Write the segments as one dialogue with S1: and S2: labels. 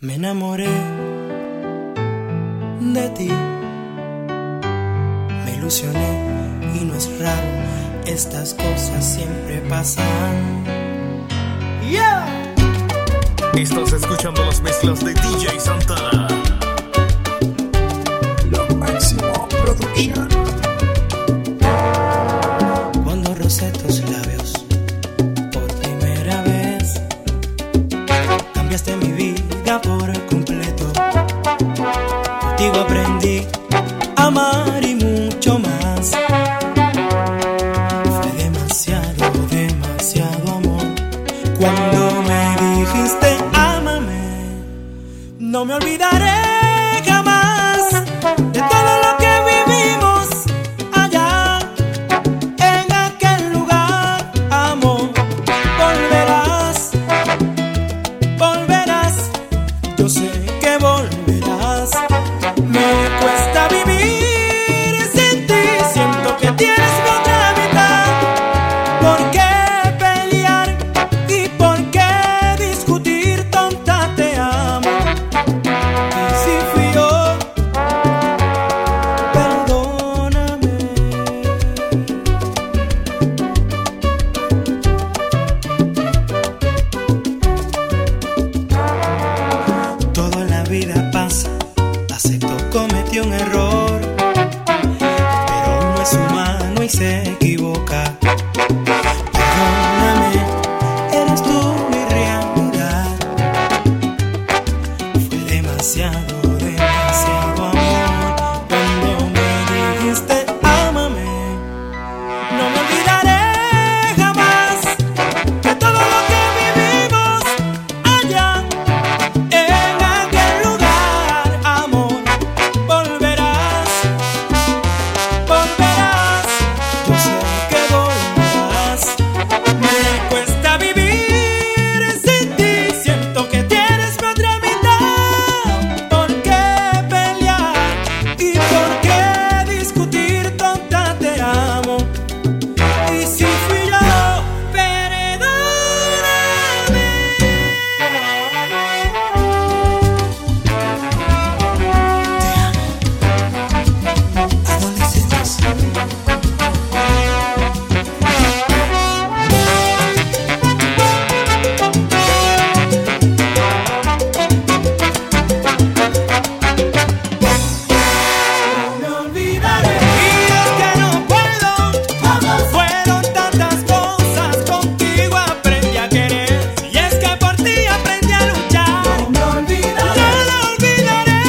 S1: Me enamoré de ti, me ilusioné y no es raro, estas cosas siempre pasan.
S2: Yeah. Estás escuchando las mezclas de DJ Santana.
S3: Lo máximo producción.
S1: Cuando rocé tus labios por primera vez, cambiaste mi vida por completo. Contigo aprendí a amar y mucho más. Fue demasiado, demasiado amor. Cuando me dijiste ámame, no me olvidaré jamás de todo lo que vivimos allá en aquel lugar. Amor, volverás, volverás, yo sé que volverás. Me cuesta vivir sin ti, siento que tienes mi otra mitad. ¿Por qué pelear y por qué discutir? Tonta, te amo. Y si fui yo, perdóname. Toda la vida pasa, acepto, cometí un error, pero uno es humano y se equivoca. Perdóname, eres tú mi realidad. Fue demasiado, demasiado amor. Cuando me dijiste ámame, no me olvidaré jamás de todo lo que vivimos allá en aquel lugar. Amor, volverás, volverás, yo sé que volverás. Me cuesta vivir sin ti, siento que tienes mi otra mitad. ¿Por qué pelear y por qué discutir? Tonta, te amo. Y si fui yo, perdóname. Adolescentes. No me olvidaré. Y es que no puedo. Fueron tantas cosas, contigo aprendí a querer. Y es que por ti aprendí a luchar. No me olvidaré. No lo olvidaré.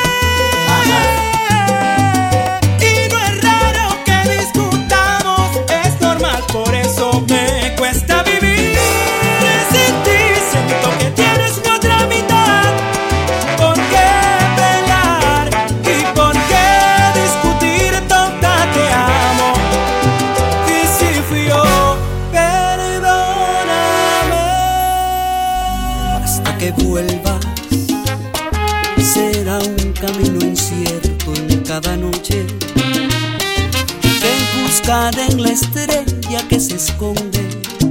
S1: Y no es raro que discutamos, es normal, por eso me cuesta vivir sin ti. Siento que tienes mi otra mitad. ¿Por qué pelear y por qué discutir? Tonta, te amo. Y si fui yo, perdóname. Hasta que vuelvas, será un camino incierto en cada noche, que buscar en la estrella que se esconde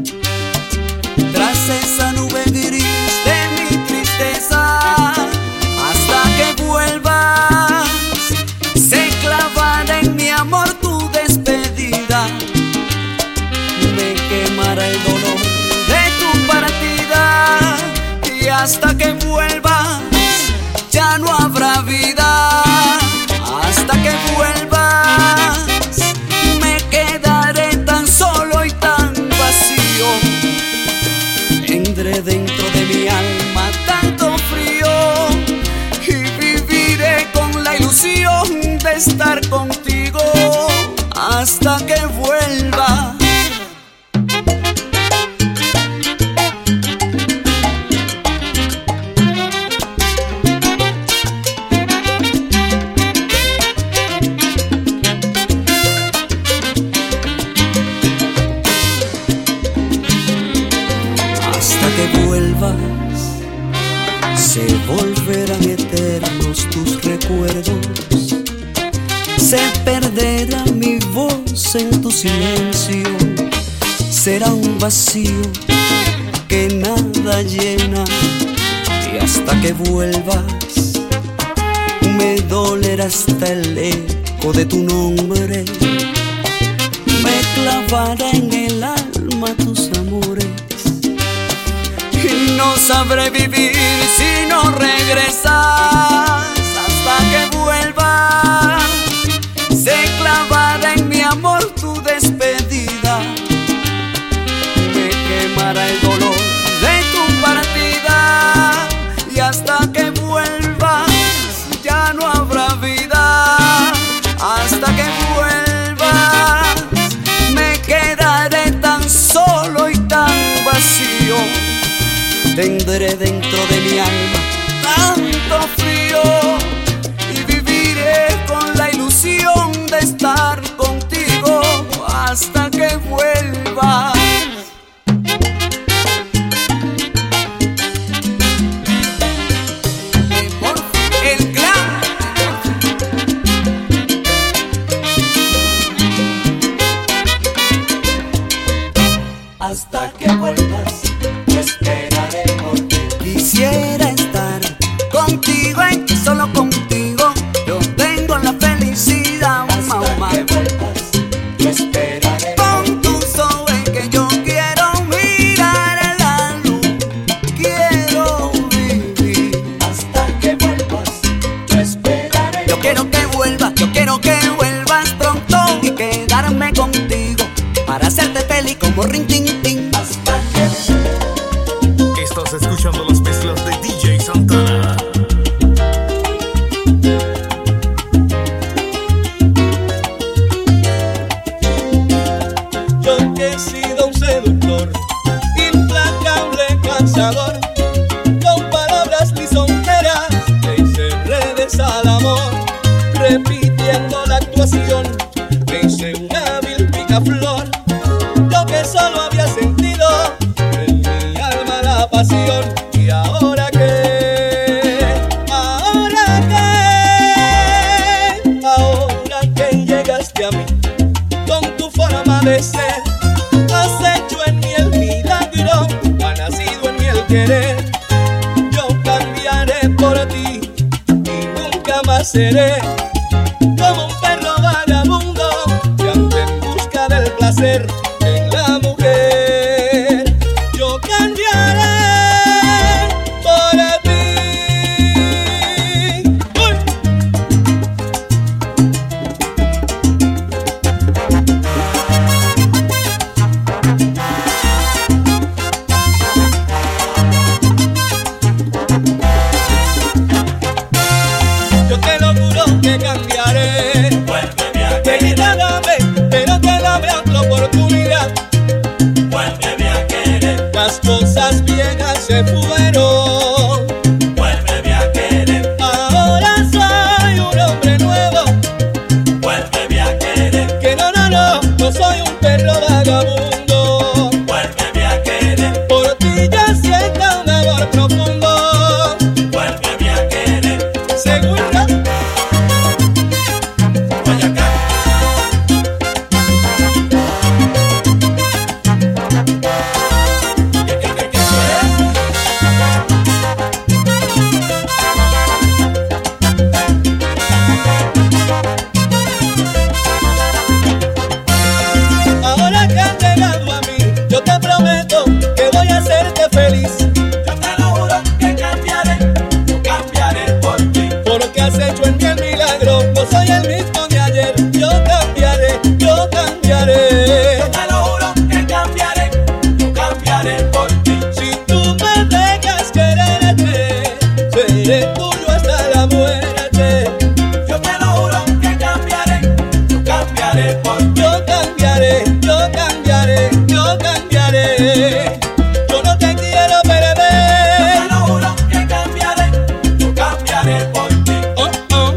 S1: tras esa nube gris de mi tristeza. Hasta que vuelvas, se clavará en mi amor tu despedida. Me quemará el dolor de tu partida. Y hasta que vuelvas, ya no habrá vida. Hasta que vuelvas, me quedaré tan solo y tan vacío. Tendré dentro de mi alma tanto frío y viviré con la ilusión de estar contigo hasta que vuelva. Hasta que vuelvas, se volverán eternos tus recuerdos. Se perderá mi voz en tu silencio. Será un vacío que nada llena. Y hasta
S4: hasta que vuelvas. Me dolerá hasta el eco de tu nombre. Me clavará en el alma tus amores. Y no sabré vivir si no regresas. Hasta que vuelvas, se clavará en mi amor tu despedida. Me quemará el dolor de tu partida. Y hasta que vuelvas ya no habrá vida. Hasta que vuelvas me quedaré tan solo y tan vacío. Tendré dentro de mi alma tanto frío y viviré con la ilusión de estar contigo hasta que vuelvas. Hasta que vuelvas, yo esperaré por ti. Quisiera estar contigo, solo contigo. Yo tengo la felicidad, mamá. Hasta que vuelvas, yo esperaré. Con tus ojos que yo quiero mirar a la luz. Quiero vivir. Hasta que vuelvas, yo esperaré. Yo quiero que vuelvas pronto y quedarme contigo para hacerte feliz como rin tin tin.
S2: Estás escuchando las mezclas de DJ Santana.
S1: Yo que he sido un seductor, implacable cansador, con palabras lisonjeras le hice redes al amor, repitiendo la actuación le hice una vil picaflor. Yo que solo había sentido en mi alma la pasión. Y ahora que llegaste a mí con tu forma de ser, has hecho en mí el milagro, ha nacido en mí el querer. Yo cambiaré por ti y nunca más seré como un perro vagabundo que anda en busca del placer en la mujer. Yo cambiaré por ti. ¡Uy! Yo te lo juro que cambiaré. Vuélveme a querer. Pero que dame otra oportunidad. Vuélveme a querer. Las cosas viejas se fueron. Vuélveme a querer. Ahora soy un hombre nuevo. Vuélveme a querer. Que no soy un perro vagabundo. Vuélveme a querer. Por ti ya siento un amor profundo. Vuélveme a querer. Seguro. Ahora que has llegado a mí, yo te prometo que voy a hacerte feliz. Yo te lo juro que cambiaré por ti. Porque has hecho en mí el milagro, no soy el mismo de ayer. Yo cambiaré. Yo te lo juro que cambiaré por ti. Si tú me dejas quererte, seré tuyo hasta la muerte. Yo te lo juro que cambiaré por ti. Yo cambiaré. Yo no te quiero perder. Yo te lo juro que cambiaré por ti. Oh, oh.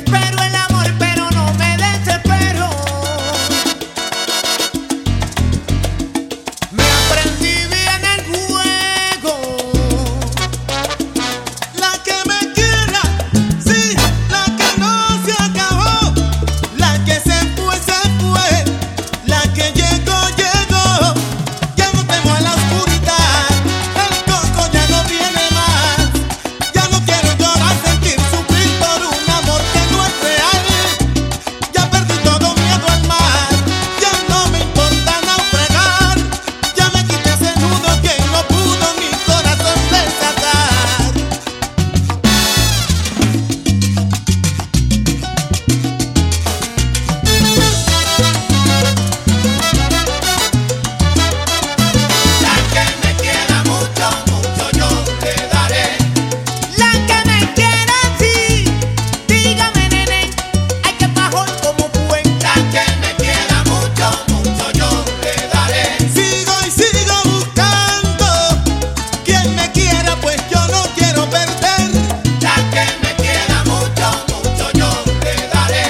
S5: Espero el amor, pero no me desespero. Me aprendí bien el juego.
S1: La que me quiera, sí, la que no se acabó. La que se fue, la que llegó, llegó. Ya no temo a la oscuridad, el coco ya no viene más. Ya no quiero llorar, sentir, sufrir por un amor que no es real. Ya perdí todo miedo al mar, ya no me importa naufragar. Ya me quité ese nudo que no pudo mi corazón desatar.
S5: La que me quiera mucho, mucho yo le daré. La que me quiera así, dígame nene, hay que bajar como fue. La que me quiera mucho, mucho yo le daré.
S1: Sigo y sigo buscando quien me quiera, pues yo no quiero perder.
S5: La que me quiera mucho, mucho yo le daré.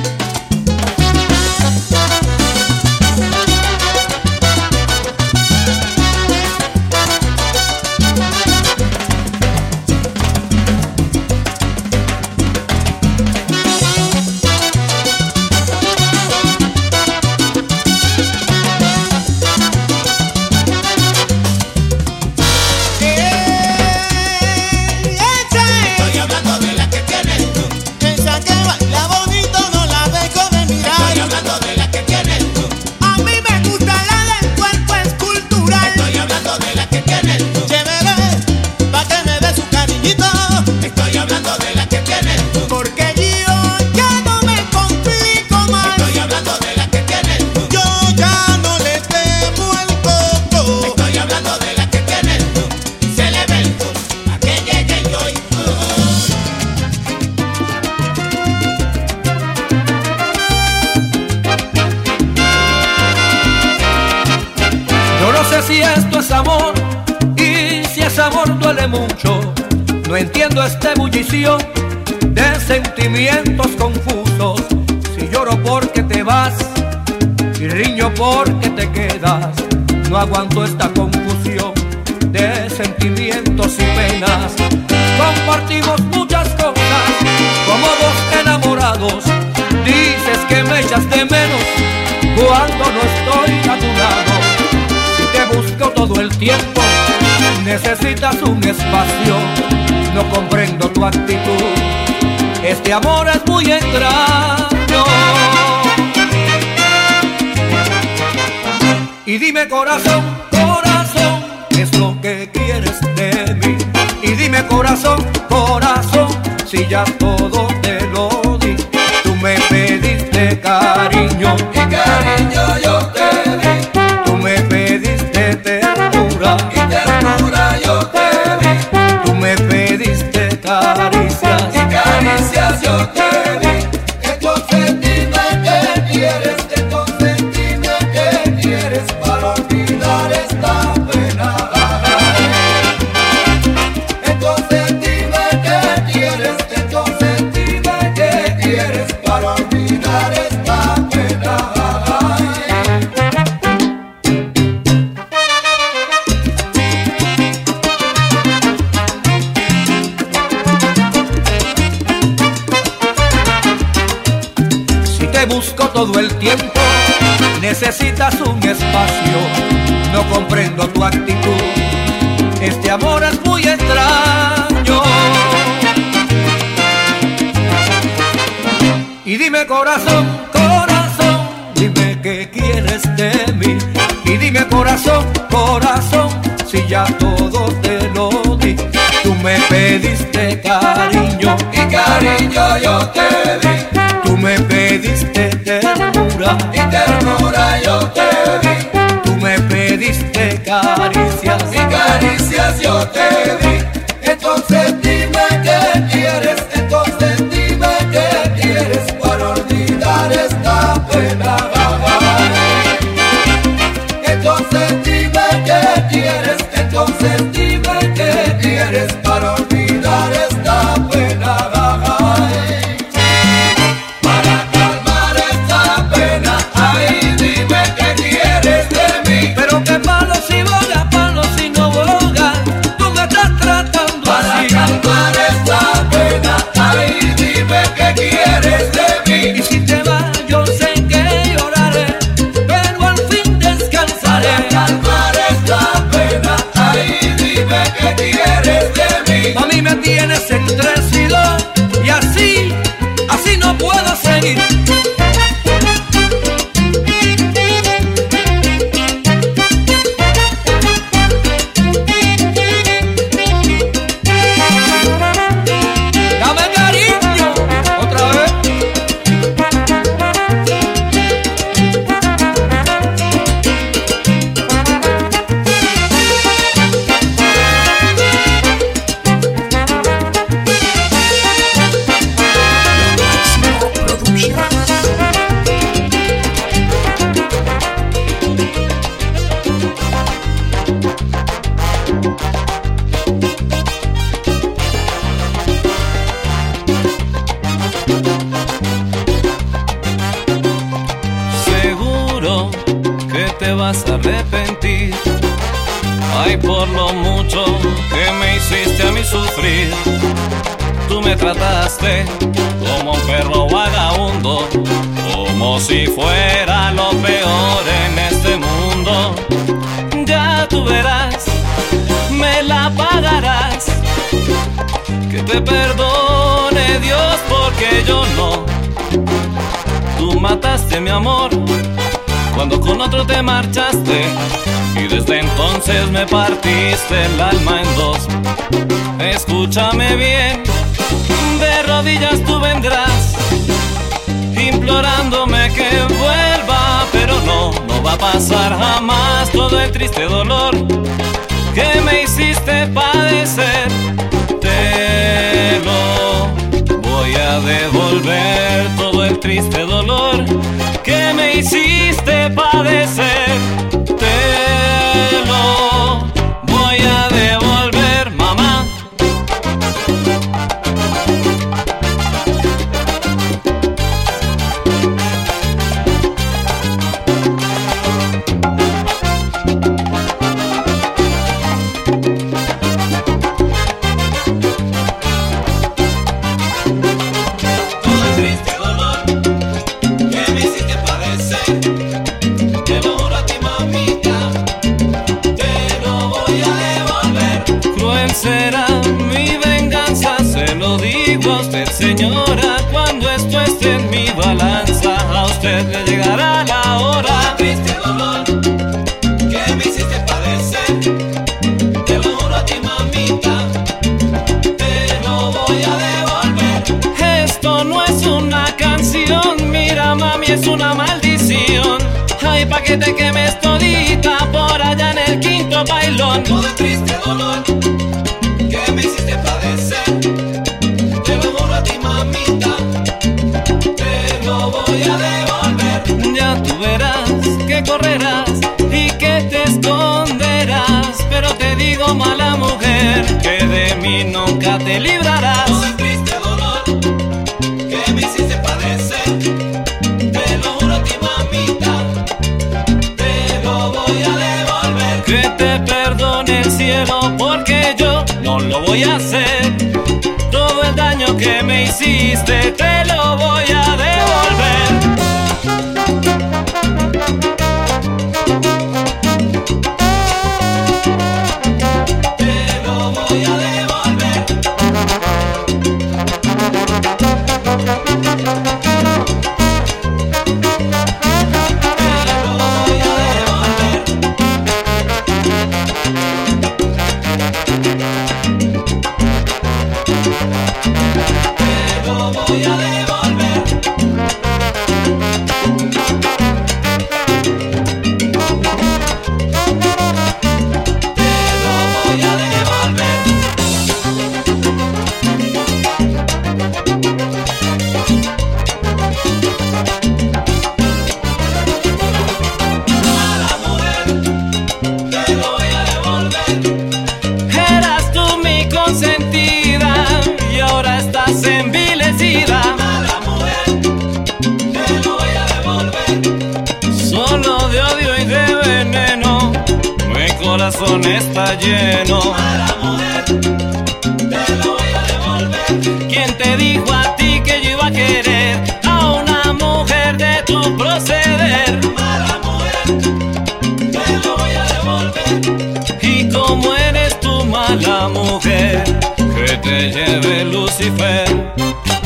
S5: Estoy hablando de la que tienes tú.
S1: Esa que baila bonito no la dejo de mirar.
S5: Estoy hablando de la que tienes tú. A mí me gusta la del cuerpo escultural. Estoy hablando de la que tienes tú.
S1: Llévele pa' que me dé su cariñito.
S5: Estoy hablando de la que tienes tú. Porque yo ya no me complico más. Estoy hablando de la que tienes tú.
S1: Yo ya no le temo al coco.
S5: Estoy hablando de la que tienes tú. Se le ve el tú. A que llegue yo y tú.
S6: Yo no sé si esto es amor y si es amor duele mucho. No entiendo esta ebullición de sentimientos confusos. Si lloro porque te vas y riño porque te quedas, no aguanto esta confusión de sentimientos y penas. Compartimos muchas cosas como dos enamorados. Dices que me echas de menos cuando no estoy a tu lado. Si te busco todo el tiempo, necesitas un espacio. No comprendo tu actitud, este amor es muy extraño. Y dime corazón, corazón, ¿qué es lo que quieres de mí? Y dime corazón, corazón, si ya todo te lo di. Tú me pediste cariño y cariño yo te di. Tú me pediste ternura y ternura yo te di. Tú me pediste caricias y caricias yo te di. Entonces dime qué quieres, entonces dime qué quieres para olvidar esta pena. Entonces dime qué quieres, entonces dime qué quieres para olvidar esta pena. Si te busco todo el tiempo, necesitas un espacio. No comprendo tu actitud, este amor es muy extraño. Y dime corazón, corazón, dime qué quieres de mí. Y dime corazón, corazón, si ya todo te lo di. Tú me pediste cariño y cariño yo te di. Tú me pediste ternura y ternura yo te di. Tú me pediste caricias y caricias yo te di. Entonces dime qué quieres, entonces dime qué quieres para olvidar esta pena. Entonces dime qué quieres, entonces dime qué quieres para olvidar esta pena. seguir. Dame cariño, otra vez.
S3: Máximo Producción.
S7: Seguro que te vas a arrepentir. Ay, por lo mucho que me hiciste a mí sufrir. Tú me trataste como un perro vagabundo, como si fuera lo peor en este mundo. Ya tú verás, me la pagarás. Que te perdone Dios porque yo no. Tú mataste mi amor cuando con otro te marchaste, y desde entonces me partiste el alma en dos. Escúchame bien, de rodillas tú vendrás, implorándome que vuelva, pero no va a pasar jamás todo el triste dolor que me hiciste padecer. Te lo voy a devolver, todo el triste dolor que me hiciste padecer. Te lo voy a devolver, mamá. Todo el triste dolor que me hiciste padecer, te lo juro a ti, mamita, te lo voy a devolver. Cruel será mi venganza, se lo digo a usted, señora, cuando esto esté en mi balanza, a usted le llegará la hora. Triste dolor que me hiciste padecer, te lo juro a ti, mamita, te lo voy a devolver. Esto no es una canción, mira mami, es una maldición. Ay, pa' que te quemes todita por allá en el quinto bailón. Todo el triste dolor que me hiciste padecer, te lo juro a ti, mamita, te lo voy a devolver. Ya tú verás que correrás y que te esconderás, pero te digo, mala mujer, que de mí nunca te librarás. Todo el triste dolor que me hiciste padecer, te lo juro a ti, mamita, te lo voy a devolver. Que te perdone el cielo porque yo no lo voy a hacer. Todo el daño que me hiciste te lo voy a devolver. Te lo voy a devolver. Te lo voy a devolver. Te lo voy a devolver. Te lo voy a devolver. Mala mujer, te lo voy a devolver. Eras tú mi consentida y ahora estás envilecida. Mala mujer, te lo voy a devolver. Solo de odio y de veneno mi corazón está lleno. Mala mujer, te lo voy a devolver. ¿Quién te dijo a ti que yo iba a querer a una mujer de tu proceder? Mala mujer, te lo voy a devolver. Y como eres tú mala mujer, que te lleve Lucifer.